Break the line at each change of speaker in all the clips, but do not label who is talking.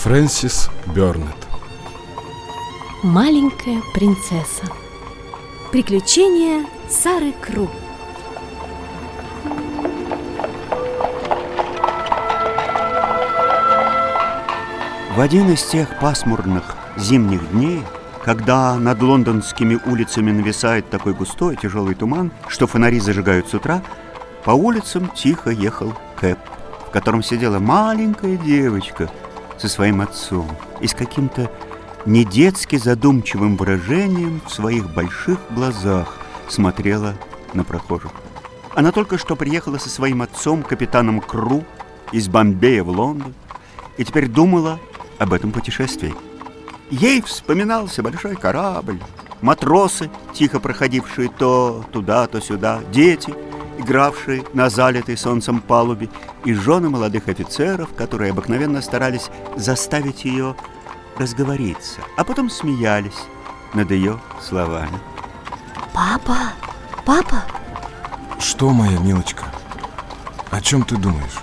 Фрэнсис Бёрнетт.
Маленькая принцесса. Приключения Сары Кру.
В один из тех пасмурных зимних дней, когда над лондонскими улицами нависает такой густой тяжелый туман, что фонари зажигают с утра, по улицам тихо ехал кэб, в котором сидела маленькая девочка со своим отцом и с каким-то недетски задумчивым выражением в своих больших глазах смотрела на прохожих. Она только что приехала со своим отцом, капитаном Кру, из Бомбея в Лондон, и теперь думала об этом путешествии. Ей вспоминался большой корабль, матросы, тихо проходившие то туда, то сюда, дети, игравшие на залитой солнцем палубе, и жены молодых офицеров, которые обыкновенно старались заставить ее разговориться, а потом смеялись над ее словами.
Папа, папа!
Что, моя милочка? О чем ты думаешь?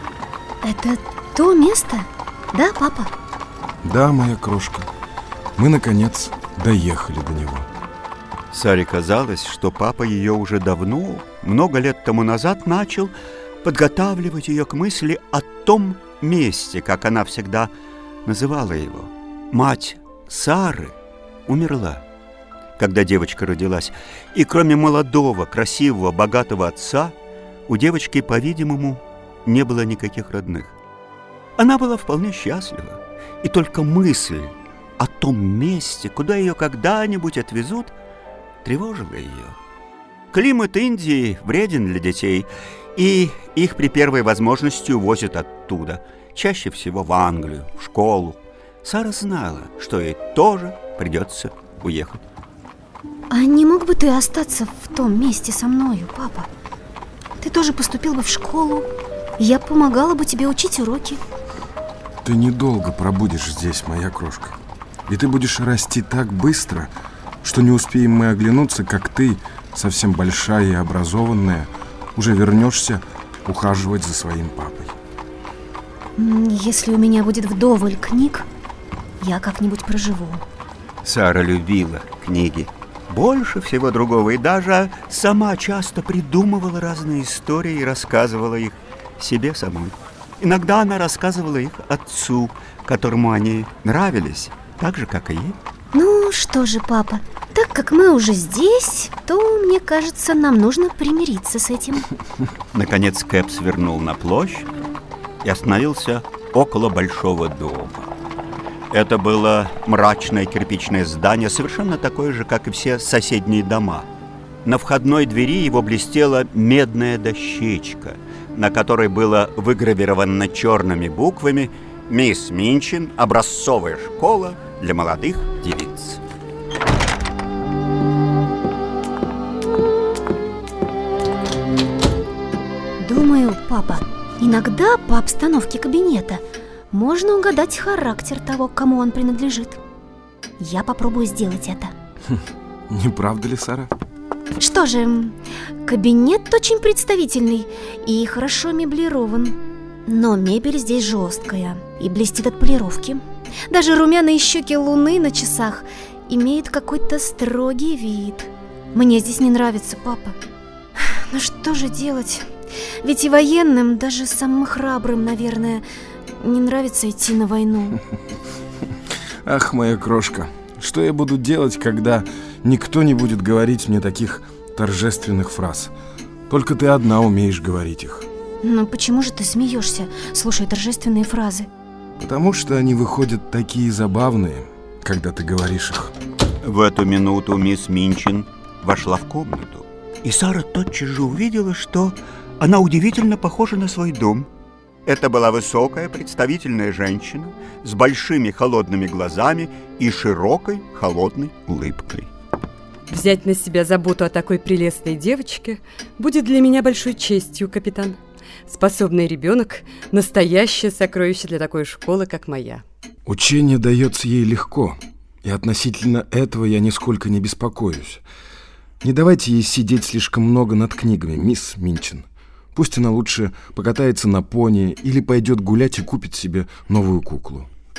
Это то место, да, папа?
Да, моя крошка. Мы, наконец, доехали до него.
Саре казалось, что папа ее уже давно, много лет тому назад, начал подготавливать ее к мысли о том месте, как она всегда называла его. Мать Сары умерла, когда девочка родилась, и кроме молодого, красивого, богатого отца, у девочки, по-видимому, не было никаких родных. Она была вполне счастлива, и только мысль о том месте, куда ее когда-нибудь отвезут, тревожила ее. Климат Индии вреден для детей, и их при первой возможности увозят оттуда, чаще всего в Англию, в школу. Сара знала, что ей тоже придется уехать.
А не мог бы ты остаться в том месте со мною, папа? Ты тоже поступил бы в школу, я помогала бы тебе учить уроки.
Ты недолго пробудешь здесь, моя крошка. И ты будешь расти так быстро, что не успеем мы оглянуться, как ты, совсем большая и образованная, уже вернешься ухаживать за своим папой.
Если у меня будет вдоволь книг, я как-нибудь проживу.
Сара любила книги больше всего другого и даже сама часто придумывала разные истории и рассказывала их себе самой. Иногда она рассказывала их отцу, которому они нравились, так же, как и ей.
Ну что же, папа, так как мы уже здесь, то, мне кажется, нам нужно примириться с этим.
Наконец кэб свернул на площадь и остановился около большого дома. Это было мрачное кирпичное здание, совершенно такое же, как и все соседние дома. На входной двери его блестела медная дощечка, на которой было выгравировано черными буквами «Мисс Минчин, образцовая школа для молодых девиц».
Думаю, папа, иногда по обстановке кабинета можно угадать характер того, кому он принадлежит. Я попробую сделать это.
Не правда ли, Сара?
Что же, кабинет очень представительный и хорошо меблирован. Но мебель здесь жесткая и блестит от полировки. Даже румяные щеки луны на часах имеют какой-то строгий вид. Мне здесь не нравится, папа. Ну что же делать? Ведь и военным, даже самым храбрым, наверное, не нравится идти на войну.
Ах, моя крошка, что я буду делать, когда никто не будет говорить мне таких торжественных фраз? Только ты одна умеешь говорить их.
Но почему же ты смеешься, слушая торжественные фразы?
Потому что они выходят такие забавные, когда ты говоришь их.
В эту минуту мисс Минчин вошла в комнату, и Сара тотчас же увидела, что она удивительно похожа на свой дом. Это была высокая, представительная женщина с большими холодными глазами и широкой, холодной улыбкой.
Взять на себя заботу о такой прелестной девочке будет для меня большой честью, капитан. Способный ребенок – настоящее сокровище для такой школы, как моя.
Учение дается ей легко, и относительно этого я нисколько не беспокоюсь. Не давайте ей сидеть слишком много над книгами, мисс Минчин. Пусть она лучше покатается на пони или пойдет гулять и купит себе новую куклу.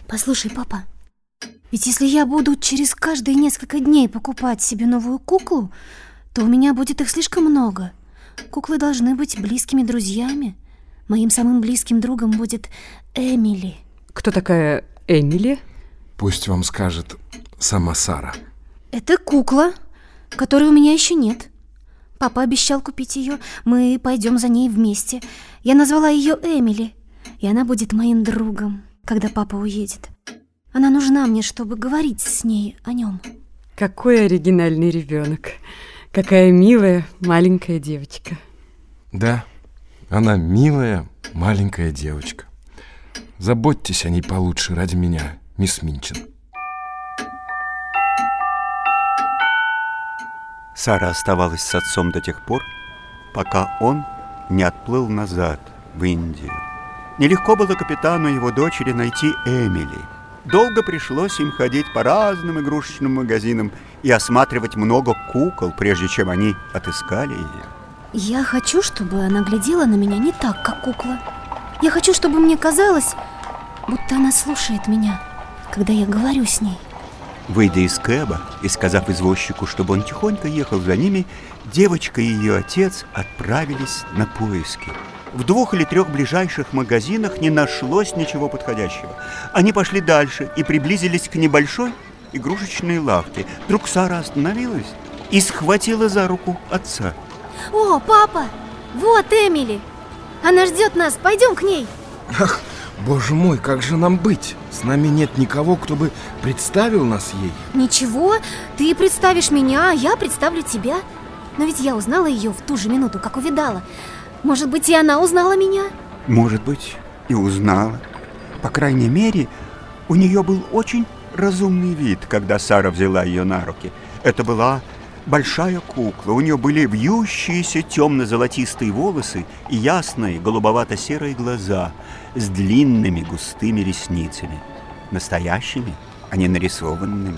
Послушай, папа, ведь если я буду через каждые несколько дней покупать себе новую куклу, то у меня будет их слишком много. Куклы должны быть близкими друзьями. Моим самым близким другом будет Эмили.
Кто такая Эмили?
Пусть вам скажет сама Сара.
Это кукла, которой у меня еще нет. Папа обещал купить ее. Мы пойдем за ней вместе. Я назвала ее Эмили, и она будет моим другом, когда папа уедет. Она нужна мне, чтобы говорить с ней о нем.
Какой оригинальный ребенок. Какая милая маленькая девочка.
Да, она милая маленькая девочка. Заботьтесь о ней получше ради меня, мисс Минчин.
Сара оставалась с отцом до тех пор, пока он не отплыл назад, в Индию. Нелегко было капитану и его дочери найти Эмили. Долго пришлось им ходить по разным игрушечным магазинам и осматривать много кукол, прежде чем они отыскали ее.
Я хочу, чтобы она глядела на меня не так, как кукла. Я хочу, чтобы мне казалось, будто она слушает меня, когда я говорю с ней.
Выйдя из кэба и сказав извозчику, чтобы он тихонько ехал за ними, девочка и ее отец отправились на поиски. В 2 или 3 ближайших магазинах не нашлось ничего подходящего. Они пошли дальше и приблизились к небольшой игрушечной лавке. Вдруг Сара остановилась и схватила за руку отца.
О, папа, вот Эмили. Она ждет нас, пойдем к ней.
Ах, боже мой, как же нам быть? С нами нет никого, кто бы представил нас ей.
Ничего, ты представишь меня, а я представлю тебя. Но ведь я узнала ее в ту же минуту, как увидала. Может быть, и она узнала меня?
Может быть, и узнала. По крайней мере, у нее был очень разумный вид, когда Сара взяла ее на руки. Это была большая кукла. У нее были вьющиеся темно-золотистые волосы и ясные голубовато-серые глаза с длинными густыми ресницами. Настоящими, а не нарисованными.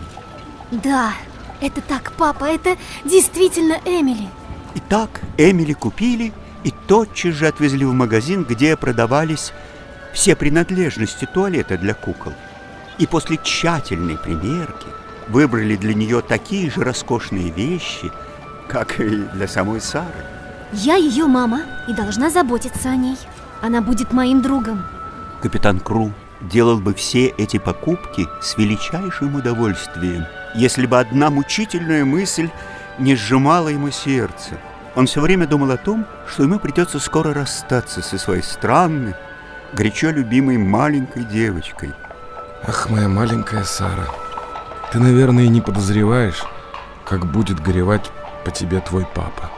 Да, это так, папа, это действительно Эмили.
Итак, Эмили купили и тотчас же отвезли в магазин, где продавались все принадлежности туалета для кукол. И после тщательной примерки выбрали для нее такие же роскошные вещи, как и для самой Сары.
Я ее мама и должна заботиться о ней. Она будет моим другом.
Капитан Кру делал бы все эти покупки с величайшим удовольствием, если бы одна мучительная мысль не сжимала ему сердце. Он все время думал о том, что ему придется скоро расстаться со своей странной, горячо любимой маленькой девочкой.
Ах, моя маленькая Сара, ты, наверное, и не подозреваешь, как будет горевать по тебе твой папа.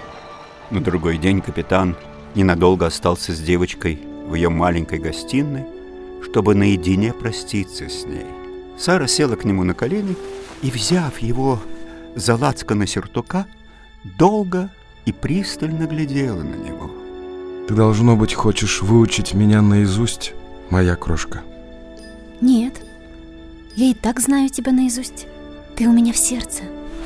На другой день капитан ненадолго остался с девочкой в ее маленькой гостиной, чтобы наедине проститься с ней. Сара села к нему на колени и, взяв его за лацканы сюртука, долго и пристально глядела на него.
Ты, должно быть, хочешь выучить меня наизусть, моя крошка?
Нет, я и так знаю тебя наизусть. Ты у меня в сердце.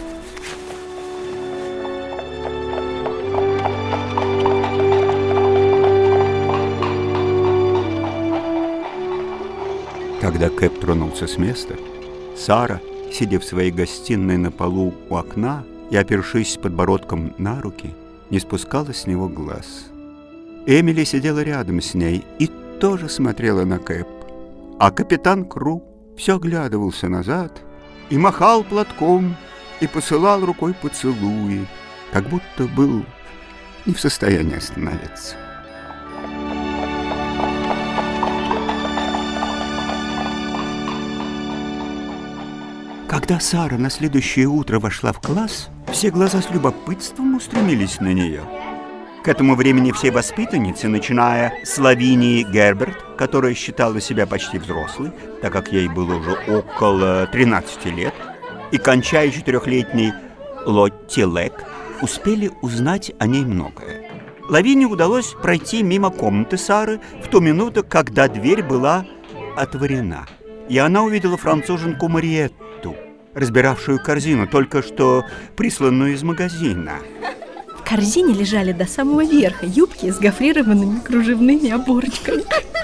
Когда Кэб тронулся с места, Сара, сидя в своей гостиной на полу у окна и опершись подбородком на руки, не спускала с него глаз. Эмили сидела рядом с ней и тоже смотрела на Кэб, а капитан Кру все оглядывался назад и махал платком и посылал рукой поцелуи, как будто был не в состоянии остановиться. Когда Сара на следующее утро вошла в класс, все глаза с любопытством устремились на нее. К этому времени все воспитанницы, начиная с Лавинии Герберт, которая считала себя почти взрослой, так как ей было уже около 13 лет, и кончая 4-летней Лотти Лек, успели узнать о ней многое. Лавинии удалось пройти мимо комнаты Сары в ту минуту, когда дверь была отворена, и она увидела француженку Мариетту, разбиравшую корзину, только что присланную из магазина.
В корзине лежали до самого верха юбки с гофрированными кружевными оборочками.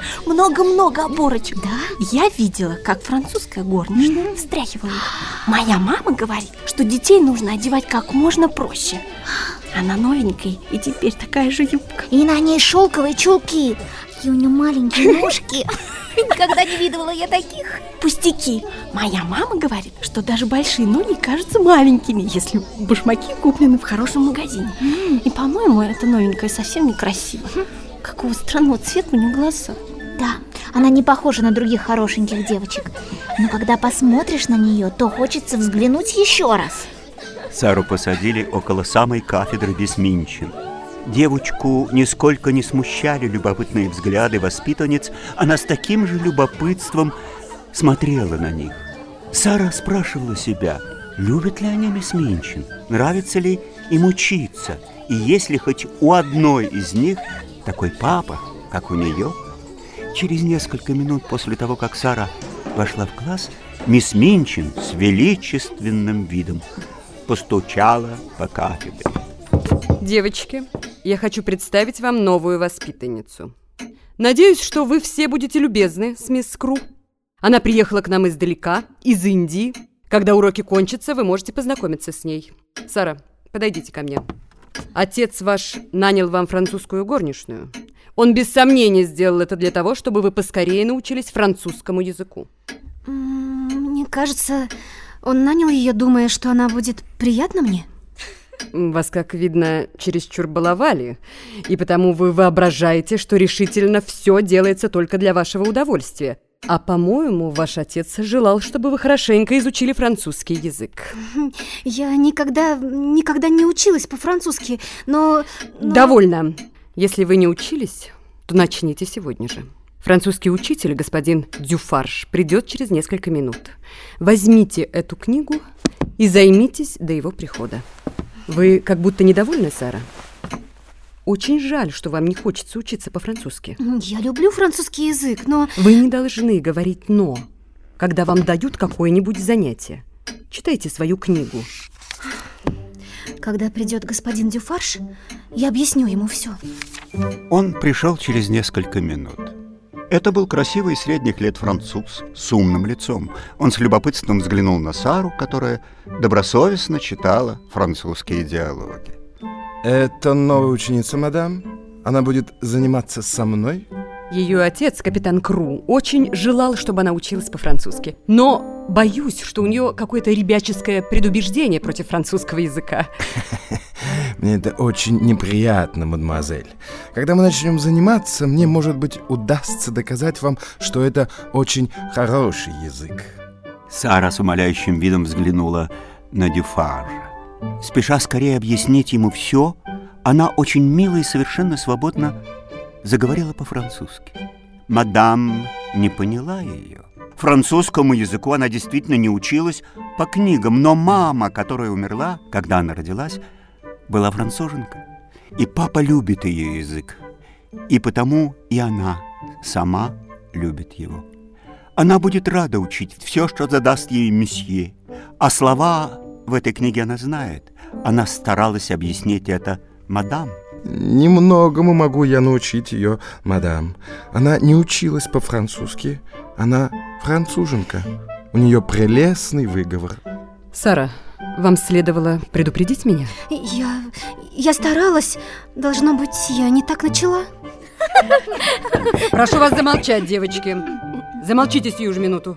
Много-много оборочек.
Да?
Я видела, как французская горничная встряхивала их. Моя мама говорит, что детей нужно одевать как можно проще. Она новенькая, и теперь такая же юбка.
И на ней шелковые чулки. И у нее маленькие ножки. Никогда не видывала я таких.
Пустяки. Моя мама говорит, что даже большие ноги кажутся маленькими, если башмаки куплены в хорошем магазине. И, по-моему, эта новенькая совсем некрасива. Какого странного цвета у нее глаза.
Да, она не похожа на других хорошеньких девочек. Но когда посмотришь на нее, то хочется взглянуть еще раз.
Сару посадили около самой кафедры Мисс-Минчин. Девочку нисколько не смущали любопытные взгляды воспитанниц. Она с таким же любопытством смотрела на них. Сара спрашивала себя, любят ли они Мисс-Минчин, нравится ли им учиться, и есть ли хоть у одной из них такой папа, как у нее. Через несколько минут после того, как Сара вошла в класс, мисс Минчин с величественным видом постучала по кафедре.
Девочки, я хочу представить вам новую воспитанницу. Надеюсь, что вы все будете любезны с мисс Кру. Она приехала к нам издалека, из Индии. Когда уроки кончатся, вы можете познакомиться с ней. Сара, подойдите ко мне. Отец ваш нанял вам французскую горничную. Он без сомнения сделал это для того, чтобы вы поскорее научились французскому языку.
Мне кажется, он нанял ее, думая, что она будет приятна мне.
Вас, как видно, чересчур баловали, и потому вы воображаете, что решительно все делается только для вашего удовольствия. А, по-моему, ваш отец желал, чтобы вы хорошенько изучили французский язык.
Я никогда не училась по-французски, но...
Довольно. Если вы не учились, то начните сегодня же. Французский учитель, господин Дюфарш, придет через несколько минут. Возьмите эту книгу и займитесь до его прихода. Вы как будто недовольны, Сара? Очень жаль, что вам не хочется учиться по-французски.
Я люблю французский язык, но...
Вы не должны говорить «но», когда вам дают какое-нибудь занятие. Читайте свою книгу.
Когда придет господин Дюфарш, я объясню ему все.
Он пришел через несколько минут. Это был красивый средних лет француз с умным лицом. Он с любопытством взглянул на Сару, которая добросовестно читала французские диалоги.
Это новая ученица, мадам? Она будет заниматься со мной?
Ее отец, капитан Кру, очень желал, чтобы она училась по-французски. Но боюсь, что у нее какое-то ребяческое предубеждение против французского языка.
Мне это очень неприятно, мадемуазель. Когда мы начнем заниматься, мне, может быть, удастся доказать вам, что это очень хороший язык.
Сара с умоляющим видом взглянула на Дюфаржа. Спеша скорее объяснить ему все, она очень мило и совершенно свободно заговорила по-французски. Мадам не поняла ее. Французскому языку она действительно не училась по книгам, но мама, которая умерла, когда она родилась, была француженка. И папа любит ее язык. И потому и она сама любит его. Она будет рада учить все, что задаст ей месье. А слова в этой книге она знает. Она старалась объяснить это мадам.
Немногому могу я научить ее, мадам. Она не училась по-французски. Она француженка. У нее прелестный выговор.
Сара, вам следовало предупредить меня?
Я старалась. Должно быть, я не так начала.
Прошу вас замолчать, девочки. Замолчите сию же минуту.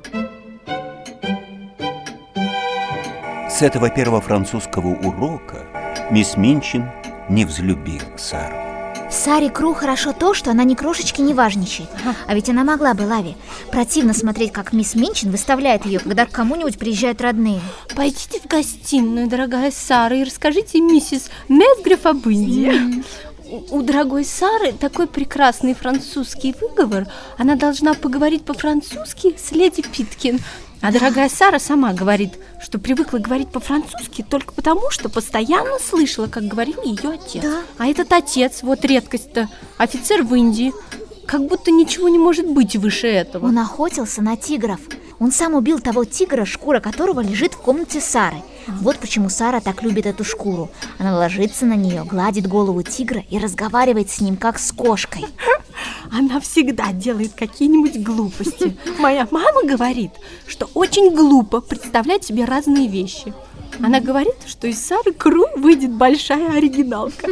С этого первого французского урока мисс Минчин не взлюбила Сару.
В Саре Кру хорошо то, что она ни крошечки не важничает. А ведь она могла бы, Лави. Противно смотреть, как мисс Минчин выставляет ее, когда к кому-нибудь приезжают родные.
Пойдите в гостиную, дорогая Сара, и расскажите миссис Метгреф об Индии. У дорогой Сары такой прекрасный французский выговор. Она должна поговорить по-французски с леди Питкин. А дорогая Сара сама говорит, что привыкла говорить по-французски только потому, что постоянно слышала, как говорил ее отец.
Да.
А этот отец, вот редкость-то, офицер в Индии. Как будто ничего не может быть выше этого.
Он охотился на тигров. Он сам убил того тигра, шкура которого лежит в комнате Сары. Вот почему Сара так любит эту шкуру. Она ложится на нее, гладит голову тигра и разговаривает с ним, как с кошкой.
Она всегда делает какие-нибудь глупости. Моя мама говорит, что очень глупо представлять себе разные вещи. Она говорит, что из Сары Кру выйдет большая оригиналка.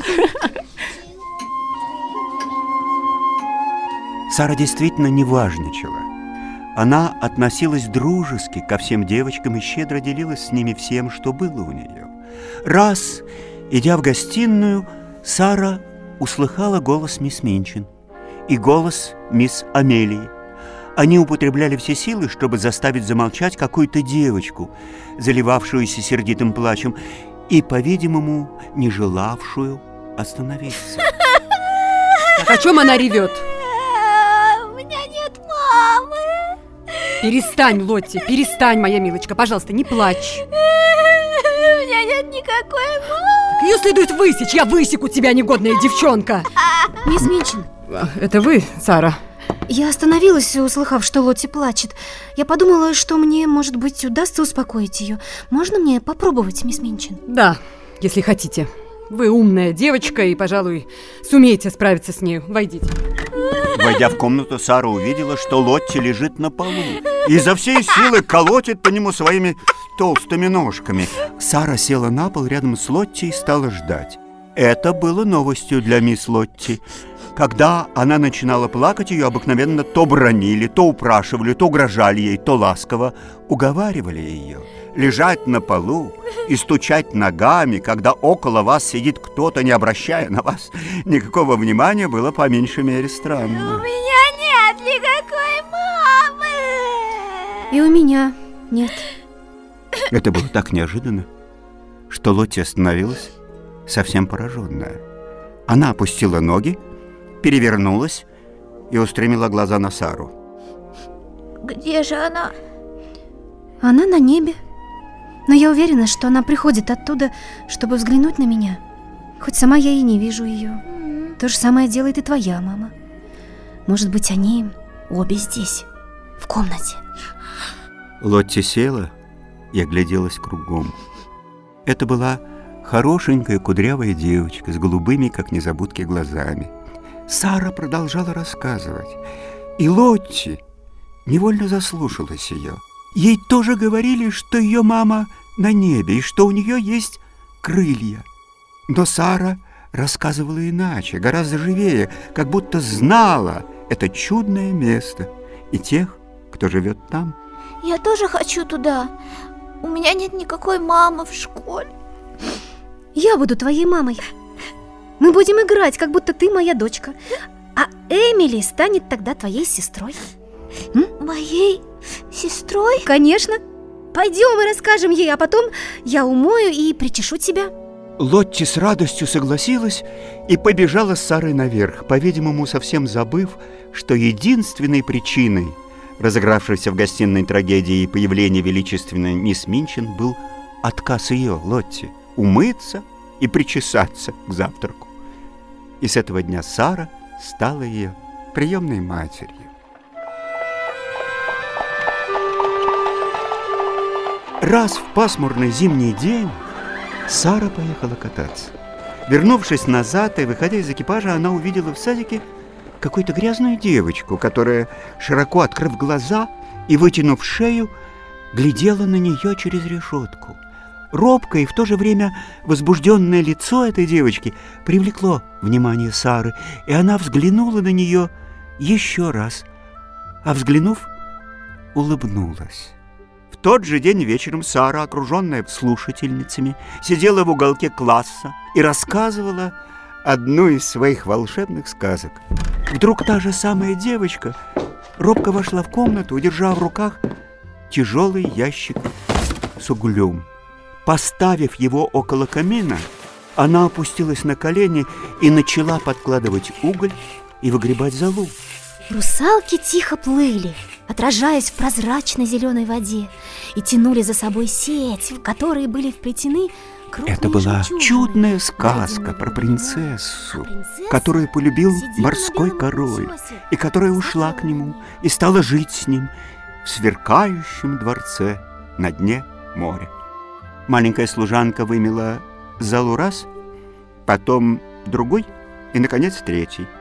Сара действительно не важничала. Она относилась дружески ко всем девочкам и щедро делилась с ними всем, что было у нее. Раз, идя в гостиную, Сара услыхала голос мисс Минчин и голос мисс Амелии. Они употребляли все силы, чтобы заставить замолчать какую-то девочку, заливавшуюся сердитым плачем и, по-видимому, не желавшую остановиться.
Так о чем она ревет?
У меня нет мамы.
Перестань, Лотти, перестань, моя милочка, пожалуйста, не плачь.
У меня нет никакой мамы.
Ее следует высечь, я высеку тебя, негодная девчонка.
Мисс Минчин,
Это вы, Сара?
я остановилась, услыхав, что Лотти плачет. Я подумала, что мне, может быть, удастся успокоить ее. Можно мне попробовать, мисс Минчин?
Да, если хотите. Вы умная девочка и, пожалуй, сумеете справиться с нею. Войдите.
Войдя в комнату, Сара увидела, что Лотти лежит на полу и изо всей силы колотит по нему своими толстыми ножками. Сара села на пол рядом с Лотти и стала ждать. Это было новостью для мисс Лотти. Когда она начинала плакать, ее обыкновенно то бранили, то упрашивали, то угрожали ей, то ласково уговаривали ее. Лежать на полу и стучать ногами, когда около вас сидит кто-то, не обращая на вас никакого внимания, было по меньшей мере странно.
У меня нет никакой мамы. И у меня нет.
Это было так неожиданно, что Лотти остановилась, совсем пораженная. Она опустила ноги, перевернулась и устремила глаза на Сару.
Где же она? Она на небе. Но я уверена, что она приходит оттуда, чтобы взглянуть на меня. Хоть сама я и не вижу ее. То же самое делает и твоя мама. Может быть, они обе здесь, в комнате.
Лотти села и огляделась кругом. Это была хорошенькая кудрявая девочка с голубыми, как незабудки, глазами. Сара продолжала рассказывать, и Лотти невольно заслушалась ее. Ей тоже говорили, что ее мама на небе и что у нее есть крылья. Но Сара рассказывала иначе, гораздо живее, как будто знала это чудное место и тех, кто живет там.
Я тоже хочу туда. У меня нет никакой мамы в школе.
Я буду твоей мамой. Мы будем играть, как будто ты моя дочка. А Эмили станет тогда твоей сестрой.
Моей сестрой?
Конечно. Пойдем и расскажем ей, а потом я умою и причешу тебя.
Лотти с радостью согласилась и побежала с Сарой наверх, по-видимому, совсем забыв, что единственной причиной разыгравшейся в гостиной трагедии и появления величественной мисс Минчин был отказ ее, Лотти, умыться и причесаться к завтраку. И с этого дня Сара стала ее приемной матерью. Раз в пасмурный зимний день Сара поехала кататься. Вернувшись назад и выходя из экипажа, она увидела в садике какую-то грязную девочку, которая, широко открыв глаза и вытянув шею, глядела на нее через решетку. Робкое и в то же время возбужденное лицо этой девочки привлекло внимание Сары, и она взглянула на нее еще раз, а взглянув, улыбнулась. В тот же день вечером Сара, окруженная слушательницами, сидела в уголке класса и рассказывала одну из своих волшебных сказок. Вдруг та же самая девочка робко вошла в комнату, держа в руках тяжелый ящик с углем. Поставив его около камина, она опустилась на колени и начала подкладывать уголь и выгребать золу.
Русалки тихо плыли, отражаясь в прозрачной зеленой воде, и тянули за собой сеть, в которой были вплетены крупные
Это была
жемчужины.
чудная сказка про принцессу, которую полюбил морской король, и которая ушла к нему и стала жить с ним в сверкающем дворце на дне моря. Маленькая служанка вымела золу раз, потом другой и, наконец, третий.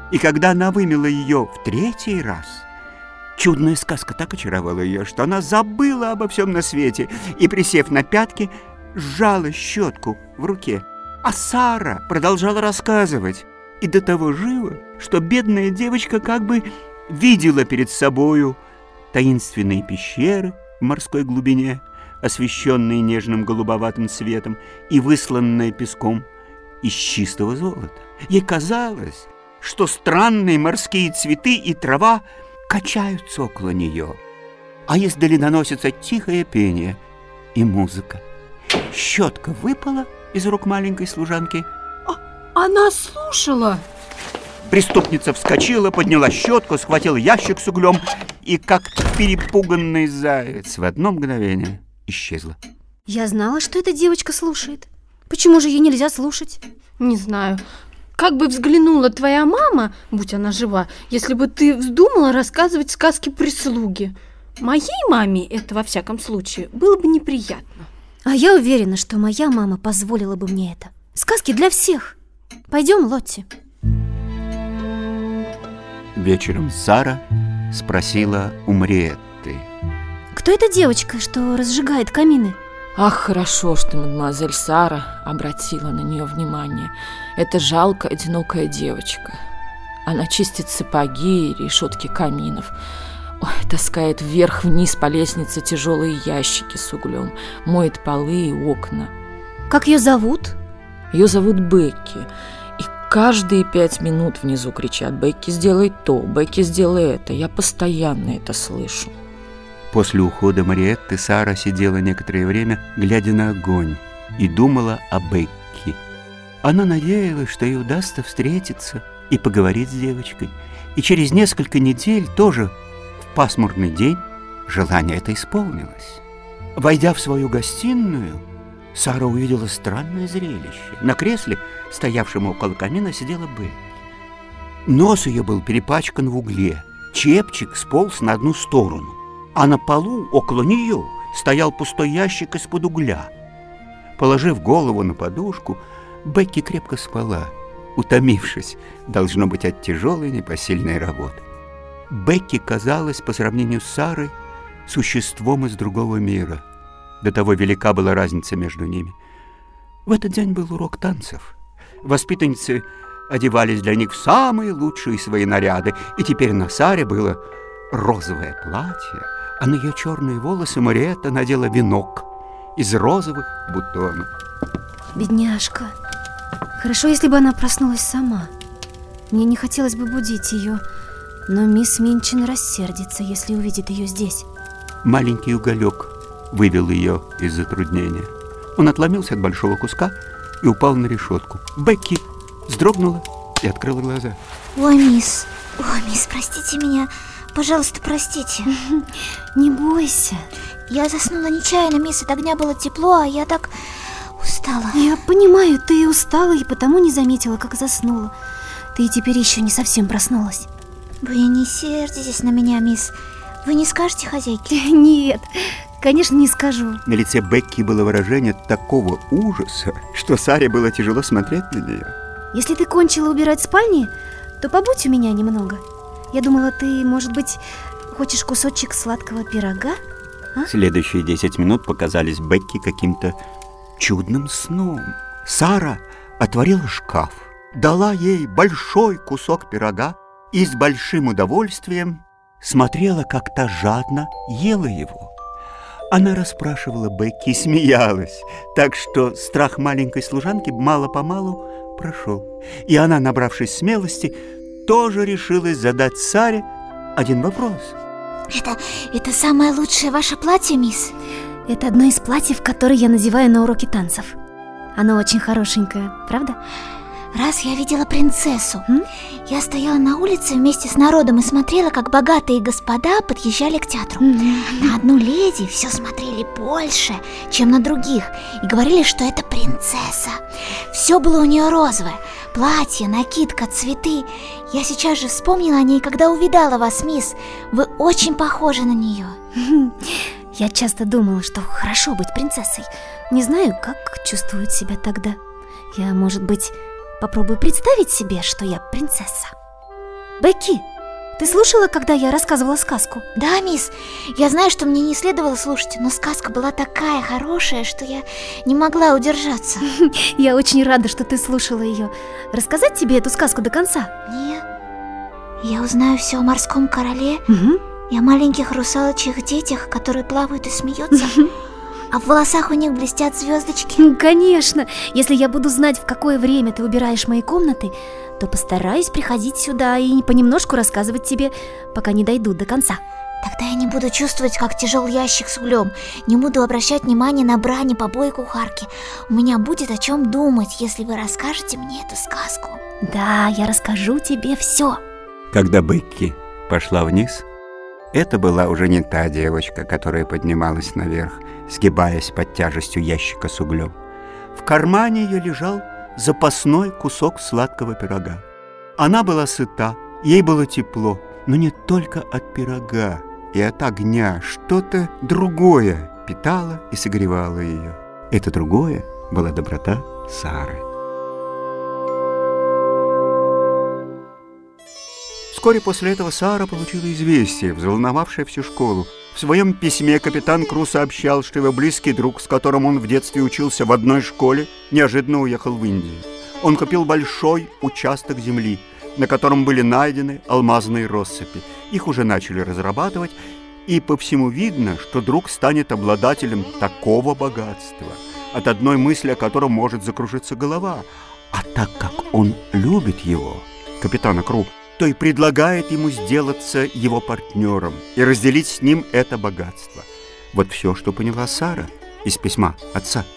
И когда она вымыла ее в 3-й раз, чудная сказка так очаровала ее, что она забыла обо всем на свете и, присев на пятки, сжала щетку в руке. А Сара продолжала рассказывать, и до того живо, что бедная девочка как бы видела перед собою таинственные пещеры в морской глубине, освещенные нежным голубоватым светом и высланные песком из чистого золота. Ей казалось, что странные морские цветы и трава качаются около нее, а издали доносится тихое пение и музыка. Щетка выпала из рук маленькой служанки.
Она слушала.
Преступница вскочила, подняла щетку, схватила ящик с углем и, как перепуганный заяц, в одно мгновение исчезла.
Я знала, что эта девочка слушает. Почему же ее нельзя слушать?
Не знаю. Как бы взглянула твоя мама, будь она жива, если бы ты вздумала рассказывать сказки прислуги. Моей маме это, во всяком случае, было бы неприятно.
А я уверена, что моя мама позволила бы мне это. Сказки для всех. Пойдем, Лотти.
Вечером Сара спросила у Мариетты:
Кто эта девочка, что разжигает камины?
Ах, хорошо, что мадемуазель Сара обратила на нее внимание. Это жалкая, одинокая девочка. Она чистит сапоги и решетки каминов. Ой, таскает вверх-вниз по лестнице тяжелые ящики с углем, моет полы и окна.
Как ее зовут?
Ее зовут Бекки. И каждые 5 минут внизу кричат: Бекки, сделай то, Бекки, сделай это. Я постоянно это слышу.
После ухода Мариетты Сара сидела некоторое время, глядя на огонь, и думала о Бекки. Она надеялась, что ей удастся встретиться и поговорить с девочкой. И через несколько недель, тоже в пасмурный день, желание это исполнилось. Войдя в свою гостиную, Сара увидела странное зрелище. На кресле, стоявшем около камина, сидела Бекки. Нос ее был перепачкан в угле, чепчик сполз на одну сторону, а на полу около нее стоял пустой ящик из-под угля. Положив голову на подушку, Бекки крепко спала, утомившись, должно быть, от тяжелой непосильной работы. Бекки казалась, по сравнению с Сарой, существом из другого мира. До того велика была разница между ними. В этот день был урок танцев. Воспитанницы одевались для них в самые лучшие свои наряды, и теперь на Саре было розовое платье, а на ее черные волосы Мариетта надела венок из розовых бутонов.
Бедняжка. Хорошо, если бы она проснулась сама. Мне не хотелось бы будить ее, но мисс Минчин рассердится, если увидит ее здесь.
Маленький уголек вывел ее из затруднения. Он отломился от большого куска и упал на решетку. Бекки вздрогнула и открыла глаза.
Ой, мисс, простите меня. Пожалуйста, простите.
Не бойся.
Я заснула нечаянно, мисс, от огня было тепло, а я так устала.
Я понимаю, ты устала и потому не заметила, как заснула. Ты теперь еще не совсем проснулась.
Вы не сердитесь на меня, мисс. Вы не скажете хозяйке?
Нет, конечно, не скажу.
На лице Бекки было выражение такого ужаса, что Саре было тяжело смотреть на нее.
Если ты кончила убирать спальни, то побудь у меня немного. Я думала, ты, может быть, хочешь кусочек сладкого пирога? А?
Следующие 10 минут показались Бекки каким-то чудным сном. Сара отворила шкаф, дала ей большой кусок пирога и с большим удовольствием смотрела, как та жадно ела его. Она расспрашивала Бекки и смеялась, так что страх маленькой служанки мало-помалу прошел. И она, набравшись смелости, тоже решилась задать Саре один вопрос.
Это самое лучшее ваше платье, мисс?
Это одно из платьев, которые я надеваю на уроки танцев. Оно очень хорошенькое, правда?
Раз я видела принцессу. Я стояла на улице вместе с народом и смотрела, как богатые господа подъезжали к театру. На одну леди все смотрели больше, чем на других, и говорили, что это принцесса. Все было у нее розовое. Платье, накидка, цветы. Я сейчас же вспомнила о ней, когда увидала вас, мисс. Вы очень похожи на нее.
Я часто думала, что хорошо быть принцессой. Не знаю, как чувствуют себя тогда. Я, может быть, попробую представить себе, что я принцесса. Бекки, ты слушала, когда я рассказывала сказку?
Да, мисс, я знаю, что мне не следовало слушать, но сказка была такая хорошая, что я не могла удержаться.
Я очень рада, что ты слушала ее. Рассказать тебе эту сказку до конца?
Нет, я узнаю все о морском короле
Угу.
и о маленьких русалочьих детях, которые плавают и смеются, а в волосах у них блестят звездочки.
Конечно, если я буду знать, в какое время ты убираешь мои комнаты, то постараюсь приходить сюда и понемножку рассказывать тебе, пока не дойду до конца.
Тогда я не буду чувствовать, как тяжел ящик с углем, не буду обращать внимания на брань и побои кухарки. У меня будет о чем думать, если вы расскажете мне эту сказку.
Да, я расскажу тебе все.
Когда Бекки пошла вниз, это была уже не та девочка, которая поднималась наверх, сгибаясь под тяжестью ящика с углем. В кармане ее лежал запасной кусок сладкого пирога. Она была сыта, ей было тепло, но не только от пирога и от огня. Что-то другое питало и согревало ее. Это другое была доброта Сары. Вскоре после этого Сара получила известие, взволновавшее всю школу. В своем письме капитан Кру сообщал, что его близкий друг, с которым он в детстве учился в одной школе, неожиданно уехал в Индию. Он купил большой участок земли, на котором были найдены алмазные россыпи. Их уже начали разрабатывать, и по всему видно, что друг станет обладателем такого богатства, от одной мысли о котором может закружиться голова. А так как он любит его, капитана Кру, то и предлагает ему сделаться его партнером и разделить с ним это богатство. Вот все, что поняла Сара из письма отца.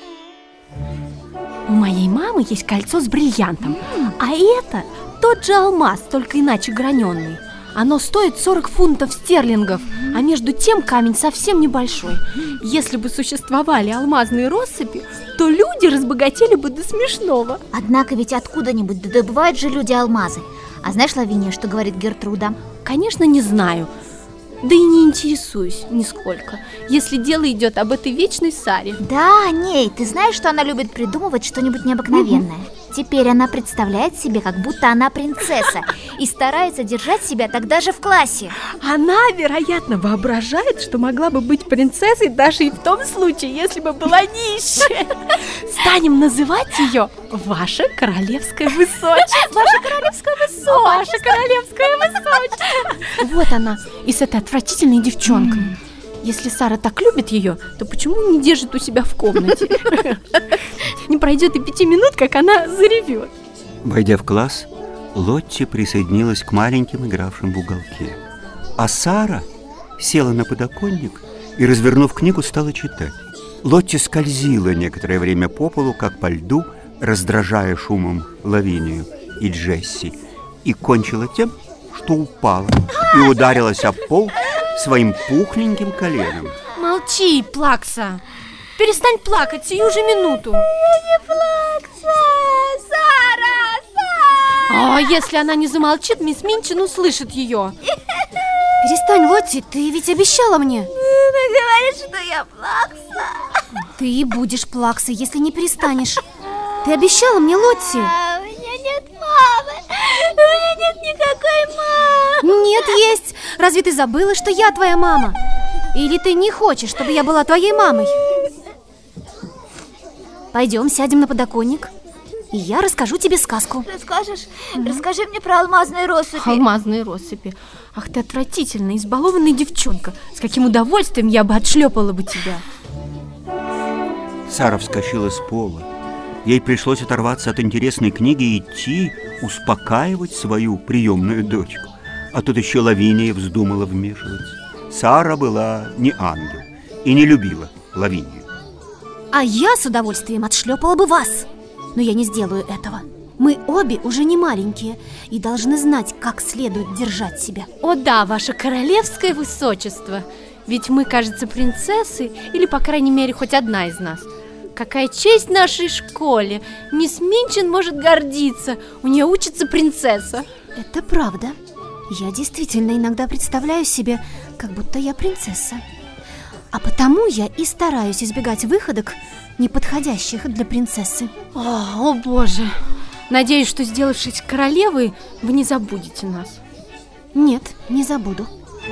У моей мамы есть кольцо с бриллиантом, а это тот же алмаз, только иначе граненый. Оно стоит 40 фунтов стерлингов, а между тем камень совсем небольшой. Если бы существовали алмазные россыпи, то люди разбогатели бы до смешного.
Однако ведь откуда-нибудь добывают же люди алмазы. А знаешь, Лавиния, что говорит Гертруда?
Конечно, не знаю, да и не интересуюсь нисколько, если дело идет об этой вечной Саре.
Да, о ней. Ты знаешь, что она любит придумывать что-нибудь необыкновенное? Теперь она представляет себе, как будто она принцесса, и старается держать себя тогда же в классе.
Она, вероятно, воображает, что могла бы быть принцессой даже и в том случае, если бы была нищая. Станем называть ее Ваше Королевское Высочество.
Ваше Королевское Высочество.
Ваше Королевское Высочество. Вот она, и с этой отвратительной девчонкой. Если Сара так любит ее, то почему не держит у себя в комнате? Не пройдет и 5 минут, как она заревет.
Войдя в класс, Лотти присоединилась к маленьким, игравшим в уголке. А Сара села на подоконник и, развернув книгу, стала читать. Лотти скользила некоторое время по полу, как по льду, раздражая шумом Лавинию и Джесси, и кончила тем, что упала и ударилась об пол своим пухленьким коленом.
Молчи, Плакса! Перестань плакать сию же минуту.
Не Плакса! Сара!
А если она не замолчит, мисс Минчин услышит ее.
Перестань, Лотти, ты ведь обещала мне.
Ты говоришь, что я Плакса?
Ты будешь плаксой, если не перестанешь. Ты обещала мне, Лотти.
У меня нет мамы. У меня нет никакой мамы.
Нет, есть. Разве ты забыла, что я твоя мама? Или ты не хочешь, чтобы я была твоей мамой? Пойдем, сядем на подоконник, и я расскажу тебе сказку.
Расскажешь? Расскажи мне про алмазные россыпи.
Алмазные россыпи. Ах ты отвратительная, избалованная девчонка. С каким удовольствием я бы отшлепала бы тебя.
Сара вскочила с пола. Ей пришлось оторваться от интересной книги и идти успокаивать свою приемную дочку. А тут еще Лавиния вздумала вмешиваться. Сара была не ангел и не любила Лавинию.
А я с удовольствием отшлепала бы вас. Но я не сделаю этого. Мы обе уже не маленькие и должны знать, как следует держать себя.
О да, Ваше Королевское Высочество. Ведь мы, кажется, принцессы, или, по крайней мере, хоть одна из нас. Какая честь нашей школе! Мисс Минчин может гордиться. У нее учится принцесса.
Это правда. Я действительно иногда представляю себе, как будто я принцесса. А потому я и стараюсь избегать выходок, неподходящих для принцессы.
О боже! Надеюсь, что, сделавшись королевой, вы не забудете нас.
Нет, не забуду.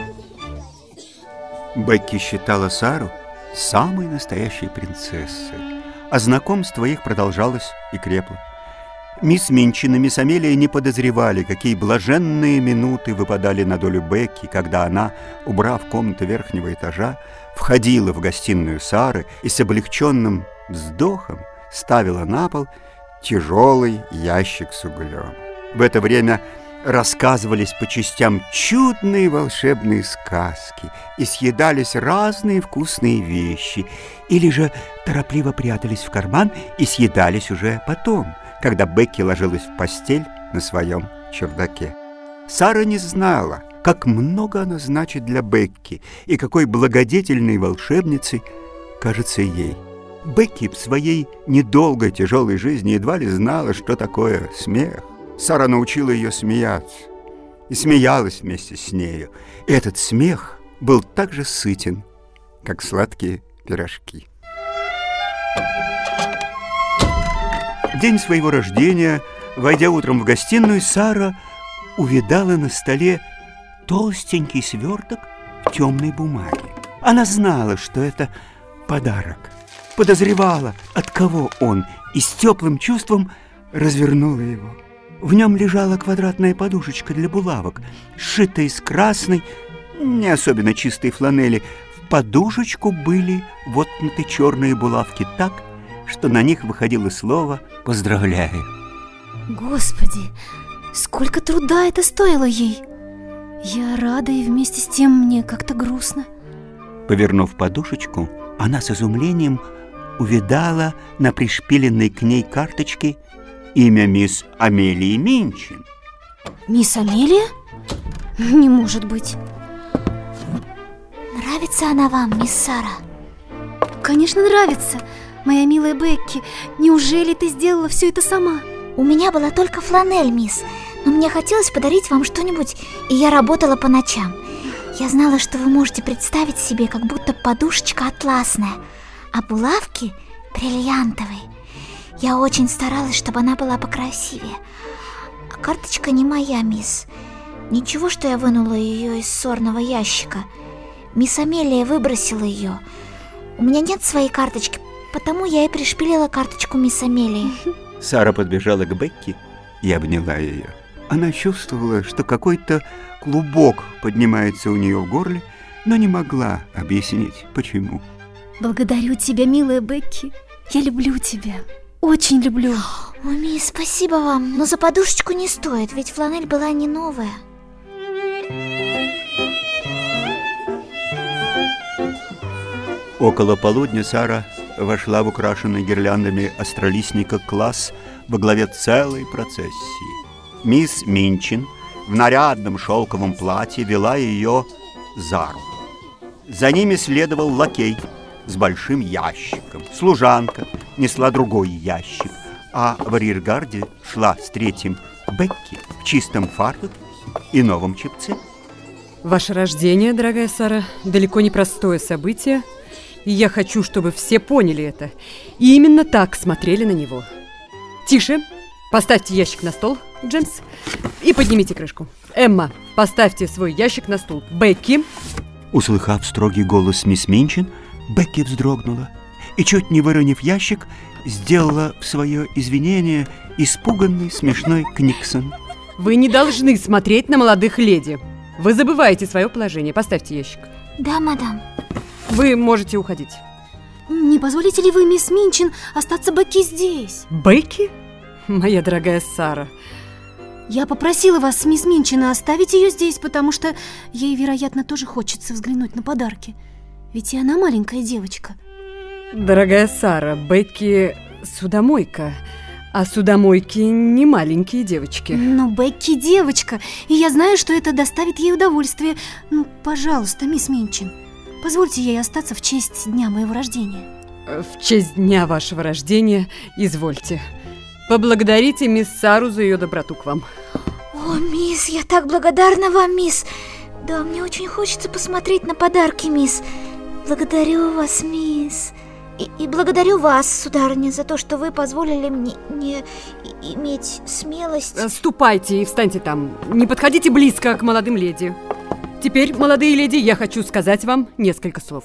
Бекки считала Сару самой настоящей принцессой, а знакомство их продолжалось и крепло. Мисс Минчин и мисс Амелия не подозревали, какие блаженные минуты выпадали на долю Бекки, когда она, убрав комнату верхнего этажа, входила в гостиную Сары и с облегченным вздохом ставила на пол тяжелый ящик с углем. В это время рассказывались по частям чудные волшебные сказки и съедались разные вкусные вещи, или же торопливо прятались в карман и съедались уже потом, когда Бекки ложилась в постель на своем чердаке. Сара не знала, как много она значит для Бекки и какой благодетельной волшебницей кажется ей. Бекки в своей недолгой тяжелой жизни едва ли знала, что такое смех. Сара научила ее смеяться и смеялась вместе с нею. И этот смех был так же сытен, как сладкие пирожки. В день своего рождения, войдя утром в гостиную, Сара увидала на столе толстенький сверток в темной бумаге. Она знала, что это подарок, подозревала, от кого он, и с теплым чувством развернула его. В нем лежала квадратная подушечка для булавок, сшитая из красной, не особенно чистой фланели. В подушечку были воткнуты черные булавки так, что на них выходило слово «Поздравляю».
Господи, сколько труда это стоило ей! Я рада, и вместе с тем мне как-то грустно.
Повернув подушечку, она с изумлением увидала на пришпиленной к ней карточке имя мисс Амелии Минчин.
Мисс Амелия? Не может быть.
Нравится она вам, мисс Сара?
Конечно, нравится. Моя милая Бекки, неужели ты сделала все это сама?
У меня была только фланель, мисс, но мне хотелось подарить вам что-нибудь, и я работала по ночам. Я знала, что вы можете представить себе, как будто подушечка атласная, а булавки бриллиантовые. Я очень старалась, чтобы она была покрасивее. А карточка не моя, мисс. Ничего, что я вынула ее из ссорного ящика. Мисс Амелия выбросила ее. У меня нет своей карточки, потому я и пришпилила карточку мисс Амелии.
Сара подбежала к Бекки и обняла ее. Она чувствовала, что какой-то клубок поднимается у нее в горле, но не могла объяснить, почему.
Благодарю тебя, милая Бекки. Я люблю тебя. Очень люблю.
О, мисс, спасибо вам. Но за подушечку не стоит, ведь фланель была не новая.
Около полудня Сара вошла в украшенный гирляндами астролистника класс во главе целой процессии. Мисс Минчин в нарядном шелковом платье вела ее за руку. За ними следовал лакей с большим ящиком. Служанка несла другой ящик, а в арьергарде шла с третьим Бекки в чистом фартуке и новом чепце.
Ваше рождение, дорогая Сара, далеко не простое событие, и я хочу, чтобы все поняли это, и именно так смотрели на него. Тише, поставьте ящик на стол, Джеймс, и поднимите крышку. Эмма, поставьте свой ящик на стул. Бекки.
Услыхав строгий голос мисс Минчин, Бекки вздрогнула и, чуть не выронив ящик, сделала в свое извинение испуганный смешной книксон.
Вы не должны смотреть на молодых леди. Вы забываете свое положение. Поставьте ящик.
Да, мадам.
Вы можете уходить.
Не позволите ли вы, мисс Минчин, остаться Бекки здесь?
Бекки? Моя дорогая Сара.
Я попросила вас, мисс Минчин, оставить ее здесь, потому что ей, вероятно, тоже хочется взглянуть на подарки. Ведь и она маленькая девочка.
Дорогая Сара, Бекки судомойка, а судомойки не маленькие девочки.
Но Бекки девочка, и я знаю, что это доставит ей удовольствие. Ну, пожалуйста, мисс Минчин, позвольте ей остаться в честь дня моего рождения.
В честь дня вашего рождения, извольте. Поблагодарите мисс Сару за ее доброту к вам.
О, мисс, я так благодарна вам, мисс. Да, мне очень хочется посмотреть на подарки, мисс. Благодарю вас, мисс. И благодарю вас, сударыня, за то, что вы позволили мне иметь смелость.
Ступайте и встаньте там. Не подходите близко к молодым леди. Теперь, молодые леди, я хочу сказать вам несколько слов.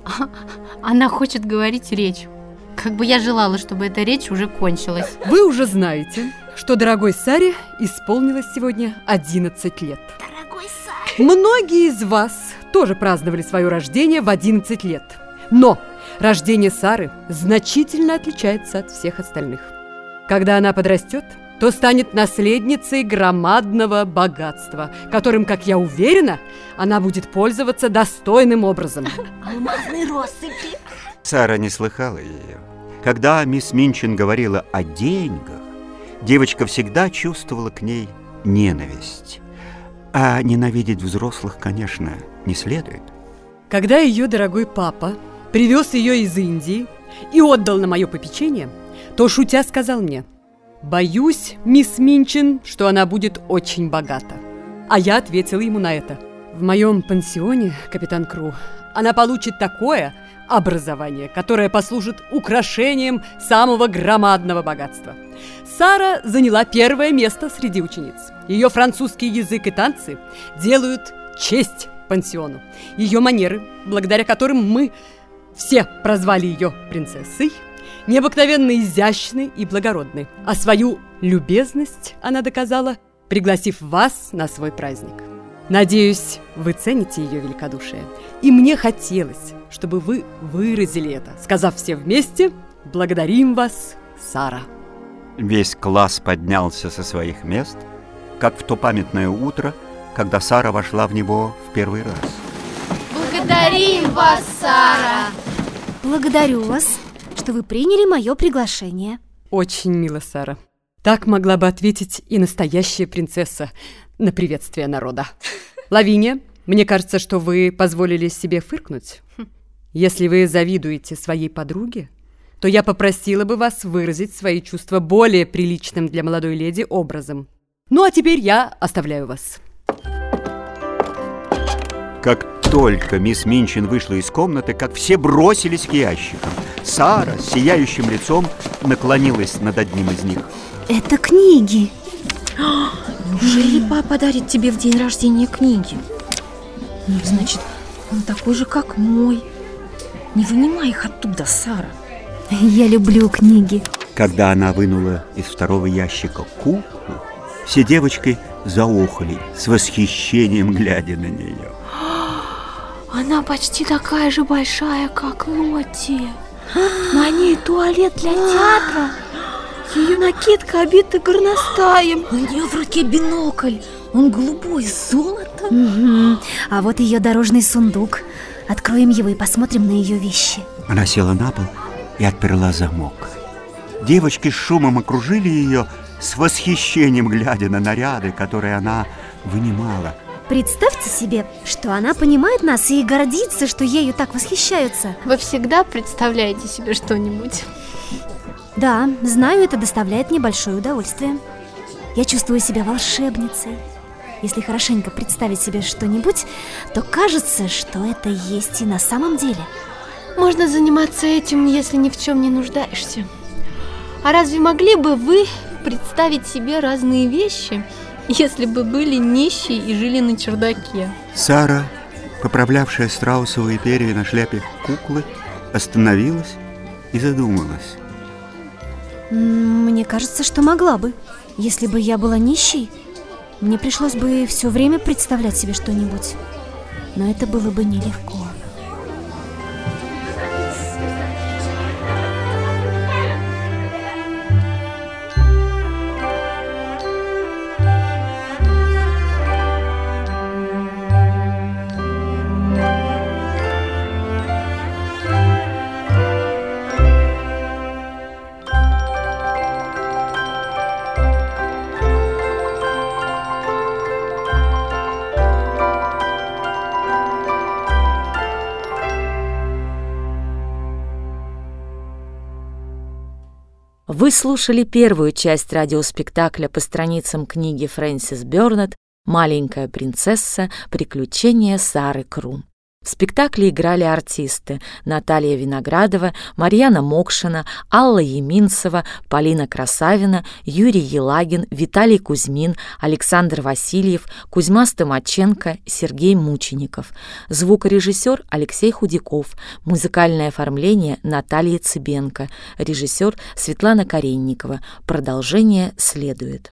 Она хочет говорить речь. Как бы я желала, чтобы эта речь уже кончилась.
Вы уже знаете, что дорогой Саре исполнилось сегодня 11 лет.
Дорогой Саре.
Многие из вас тоже праздновали свое рождение в 11 лет. Но рождение Сары значительно отличается от всех остальных. Когда она подрастет, то станет наследницей громадного богатства, которым, как я уверена, она будет пользоваться достойным образом.
Алмазной россыпи.
Сара не слыхала ее. Когда мисс Минчин говорила о деньгах, девочка всегда чувствовала к ней ненависть. А ненавидеть взрослых, конечно, не следует.
Когда ее дорогой папа привез ее из Индии и отдал на мое попечение, то, шутя, сказал мне: «Боюсь, мисс Минчин, что она будет очень богата». А я ответила ему на это: «В моем пансионе, капитан Кру, она получит такое образование, которое послужит украшением самого громадного богатства». Сара заняла первое место среди учениц. Ее французский язык и танцы делают честь пансиону. Ее манеры, благодаря которым мы все прозвали ее принцессой, необыкновенно изящны и благородны. А свою любезность она доказала, пригласив вас на свой праздник. Надеюсь, вы цените ее великодушие. И мне хотелось, чтобы вы выразили это, сказав все вместе: «Благодарим вас, Сара».
Весь класс поднялся со своих мест, как в то памятное утро, когда Сара вошла в него в первый раз.
Благодарим вас, Сара!
Благодарю вас, что вы приняли мое приглашение.
Очень мило, Сара. Так могла бы ответить и настоящая принцесса на приветствие народа. Лавиния, мне кажется, что вы позволили себе фыркнуть. Если вы завидуете своей подруге, то я попросила бы вас выразить свои чувства более приличным для молодой леди образом. Ну а теперь я оставляю вас.
Как только мисс Минчин вышла из комнаты, как все бросились к ящикам. Сара с сияющим лицом наклонилась над одним из них.
Это книги.
Неужели папа дарит тебе в день рождения книги? Значит, он такой же, как мой. Не вынимай их оттуда, Сара.
Я люблю книги.
Когда она вынула из второго ящика куклу, все девочки заохали с восхищением, глядя на нее.
Она почти такая же большая, как Лотти. На ней туалет для театра. Ее накидка обита горностаем.
У нее в руке бинокль. Он голубой, с золотом.
Угу. А вот ее дорожный сундук. Откроем его и посмотрим на ее вещи.
Она села на пол и отперла замок. Девочки с шумом окружили ее, с восхищением глядя на наряды, которые она вынимала.
Представьте себе, что она понимает нас и гордится, что ею так восхищаются.
Вы всегда представляете себе что-нибудь?
Да, знаю, это доставляет мне большое удовольствие. Я чувствую себя волшебницей. Если хорошенько представить себе что-нибудь, то кажется, что это есть и на самом деле.
Можно заниматься этим, если ни в чем не нуждаешься. А разве могли бы вы представить себе разные вещи, если бы были нищие и жили на чердаке?
Сара, поправлявшая страусовые перья на шляпе куклы, остановилась и задумалась.
Мне кажется, что могла бы. Если бы я была нищей, мне пришлось бы все время представлять себе что-нибудь. Но это было бы нелегко.
Вы слушали первую часть радиоспектакля по страницам книги Фрэнсис Бёрнетт «Маленькая принцесса. Приключения Сары Кру». В В спектакле играли артисты Наталья Виноградова, Марьяна Мокшина, Алла Еминцева, Полина Красавина, Юрий Елагин, Виталий Кузьмин, Александр Васильев, Кузьма Стомаченко, Сергей Мучеников. Звукорежиссер Алексей Худяков. Музыкальное оформление Наталья Цыбенко. Режиссер Светлана Каренникова. Продолжение следует.